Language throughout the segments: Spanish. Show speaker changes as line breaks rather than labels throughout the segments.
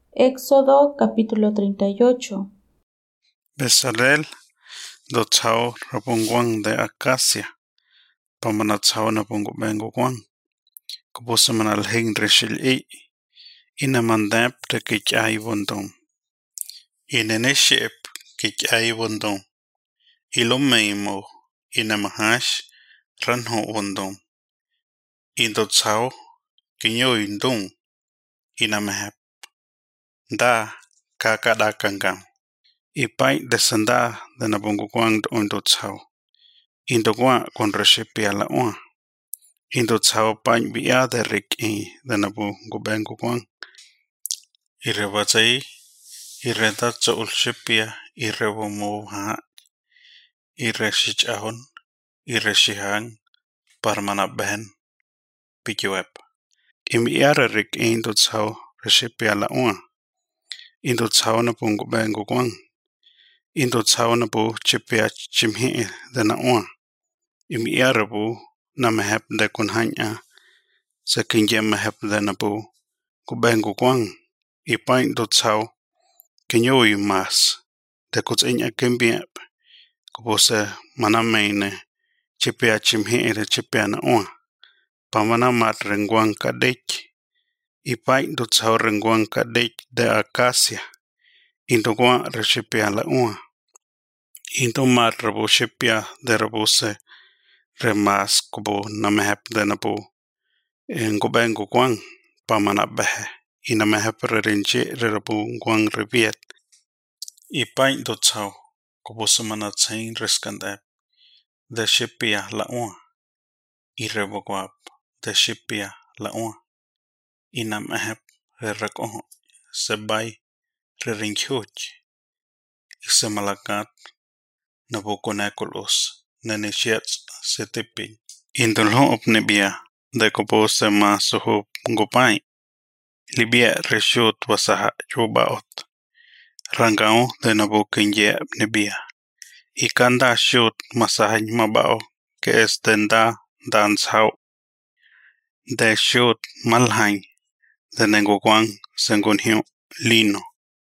Éxodo capítulo 38.
Bezalel dotsao rabungwang de Acacia, pamanatsao na bungubengugwang, kubusamanal hing reshil inamandap de kichay wundum, ineneship kichay wundum, ilumeimo, inamahash ranho wundum, indotsao kinyoindum, inamahap, da kakadakangam, ipay desanda de nabungugwang dotsao. Indogwa con reshipia la oa. Indo tsao pany bia de rik de nabu gubengu kwang. Irewatsai, ireta tso ulshipia, irewomo ha, ireshich ireshihang, parmana ben, pikiweb. Imiara rik indo tsao reshipia la oa. Indo tsao na pungu bengu kwang. Indo tsao na bu chipia chimhi de na oa. Imiara bu na mehep de kunhanya sa kinjem mehep de na bu kubengu kwang ipain do tsao kinyoy mas de kuts inya kimbiep kubose manamaine chipia chimhi de chipia na oa pamana mat rengwang kadek ipain do tsao rengwang kadek de Acacia indo kwa reshipia la oa indo mat rabo shipia de rabose remas kubo na mehep de na bu ngubengu kwang pamana behe ina mehep rerinche rerabu kwang reviet ipain do tsao kubusumana tsain reskandep de shipia la oa irevoguap de shipia la oa ina mehep rerakoho sebay rerinchuch isemalakat nabukonakulos nenishiats setipin indulho opnebia de kubose ma suhub ngupay libia reshut wasaha chubaot rangao de nabukinye nebia ikanda shut masahany mabao que es tenda danzao de shut malhany de nenguguan sengunhio lino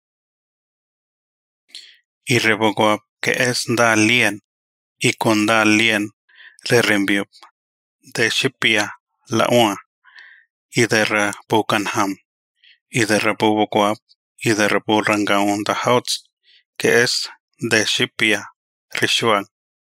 y reboguap que es da lien y con da lien le rembiup de shipia la oa y de rebucanham y de rebuguap y de rebu rangaon da hauts que es de shipia rishuan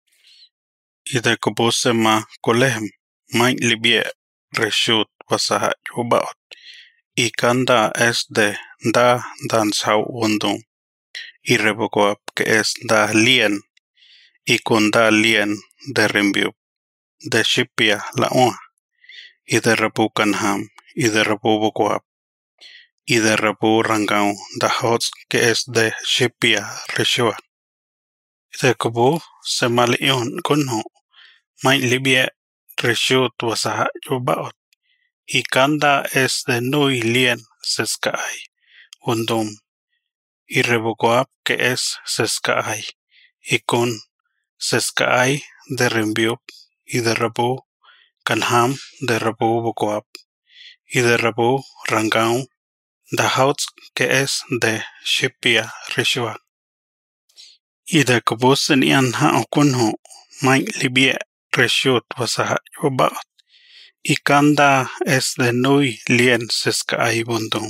y de kubuse ma kolehem main libie reshut wasaha chubaot y kanda es de da danzao wundum y rebuguap que es da lien y con da lien de rembiup de shipia la oa y de rebucanham y de rebuguap y de rebu rangao da hauts que es de shipia reshua de kubu se malion kunho main libie reshut wasaha chubaot y kanda es de nui lien seskai wundum y rebuguap que es seskai y con seskai de rembiup y de rebu canham de rebu buguap y de rebu rangao da hauts que es de shipia reshua y de kubus nian ha okunho main libie reshut wasaha chubaot y kanda es de nui lien seskai wundum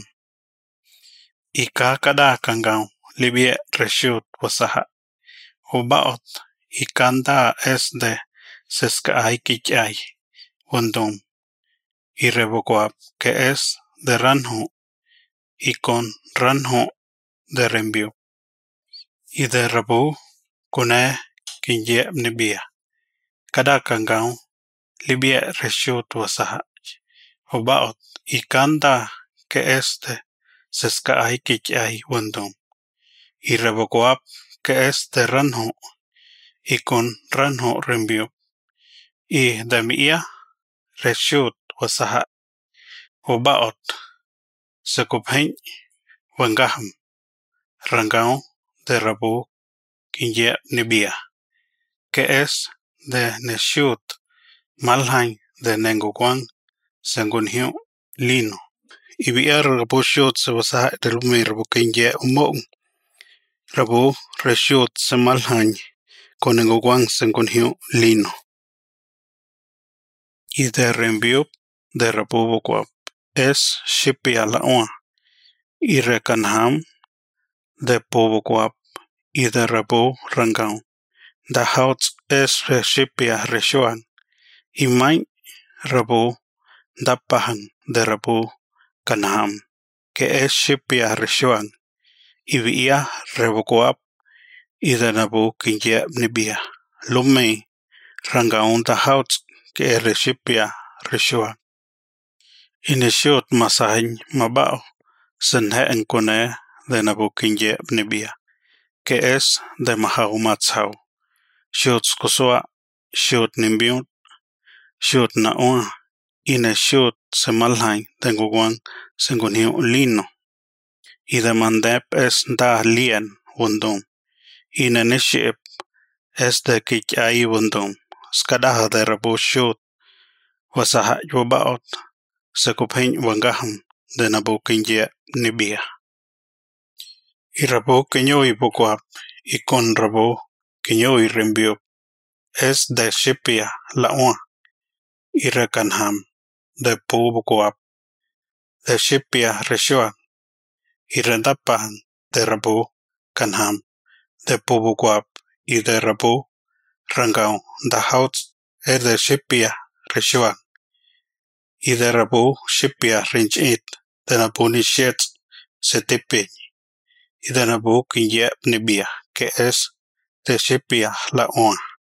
y kakada kangao libie reshut wasaha chubaot y kanda es de seskai kichay wundum y rebuguap que es de ranho y con ranho de rembiu y de rebu kune kinye nebia kada kangao libie reshut wasaha chubaot y kanda que es de seskai kichay wundum y rebuguap que es de ranho y con ranho rembiu y de mia reshut wasaha chubaot sekuphen wangaham rangao de rebu kinye nebia que es de neshut malhain de nenguguan sengunhio lino ibiar rabo shot se wasaha delumi rabo kenye umong rabo reshot se malhany konengo guang sengonhio lino y de reenvío de rabo boquap es shipi a la oa y recanham de poboquap y de rabo rangao da houts es shipi a reshoan y mai rabo dapahan de rabo canham que es shipi a reshoan y via rebocoap y de nabo kinye nibia lume rangaun da houts que es reshipia reshoan ineshot masahin mabao senhe enkone de nabo kinye nibia que es de mahau matsau shot skosoa shot nimbiun shot naoa ine shot semalhain tenguguan sengunio lino y de mandep es da lien wundum ine niship es de kich ai wundum skadaha de rabo shot wasaha yobaot sekuphin wangaham de nabo kinye nibia y rabo kinyo ipokuap y con rabo kinyo y rembio es de shipia la oa y recanham de pobocoap de shipia reshoa y rendapan de rabo canham de pobocoap y de rabo rangao da houts es de shipia reshoa y de rabo shipia rinchit de nabo nishet setepe y de nabo kinye nibia que es de shipia la oa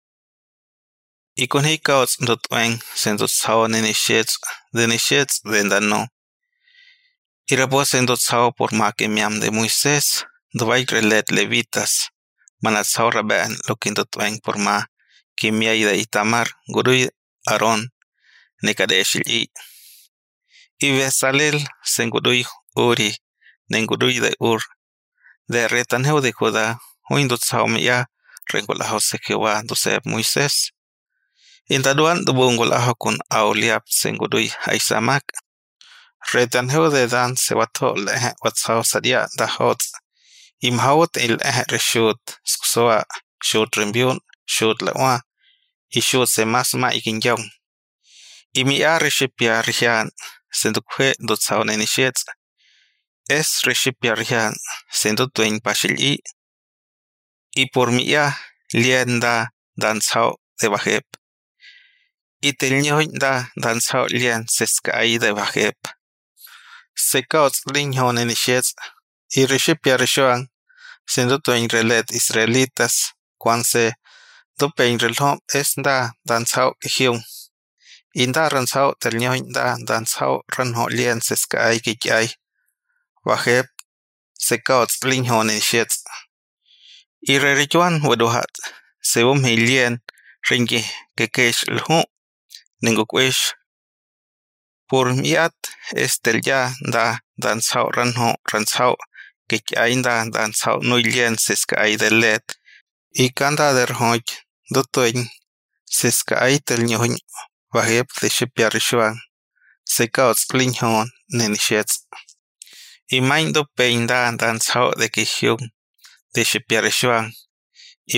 y con hikaots dot wang sendos sao nenishets de ndano y rabo sendos sao por ma que miam de Moisés dovai relet levitas manat sao raban lo que dot wang por ma que mia de Itamar gurui Aarón nekadesh y Besalel sengurui Uri nengurui de Ur de retaneo de Judá oindot sao mia rengolaho se Jehová doseb Moisés indaduan dubungolaho con Aholiab sengurui Aisamak retaneo de Dan sewato lehe watsao sadia da hot imhawot il reshut skoa shut rembion shut lawa y shut se masma ikinjong imi reshipia rihan sendukwe dot sao nenishets es reshipia rihan sendut tuing pashili y por mia lienda dan sao de bajep y telñoin da dan sao lien seskai de bajep sekaots linhon nenishets y reshipia reshoan sendut tuing relet israelitas cuanse dopein relhom es da dan sao hyung inda ransao telñoin da dan sao ranho lien seskai kikai bajep sekaots linhon nenishets y rerichuan waduhat según hilien ringi kekesh lhu ningukwish por miat estel ya da dansao ranho ransao kekainda dansao nuilien seskai delet y kanda derhoj dotoin seskai telñoin bajep de shipiarishuan sekaots linhon nenishets y maindo peinda dansao de kihyung de shipiarishuan y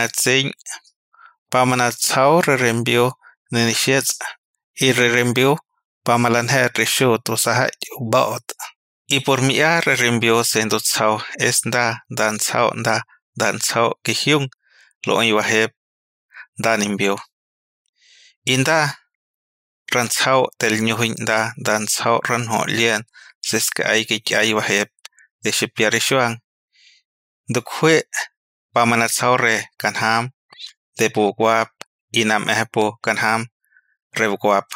pamanatsao reenvió nenishets y reenvió pamalanher reshut usaha ubaot y por mia reenvió sendotsao es da dansao kihyung lo iwaheb dan envió inda ransao tel nyuhin da dansao ranho lien seskai kikai waheb de shipiarishuan dukwe pamanatsao re kanham de poguap inam epo kanham rebuguap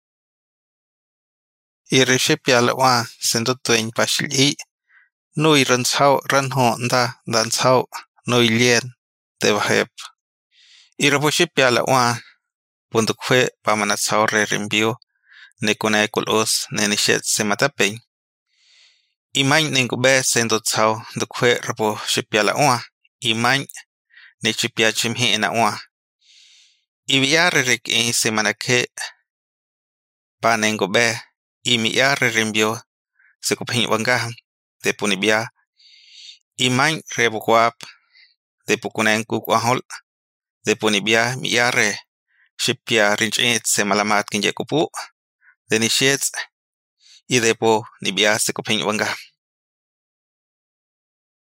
y reshipia lawa sendotuin pashili nui ransao ranho da dansao nui lien de bajep y reboshipia lawa pundukwe pamanatsao re reenvió nekone kulos nenishet sematapein y main ningube sendotsao dukwe reboshipia lawa y main nechipia chimhi enawa y viare rek semanake panengobe y mi reenvió se kuphin wangah de punibia imain rebukwap de pukunen kukwahol de punibia miare shipia rinchit se malamat kinye kupu de nishets y de po nibia se kuphin wangah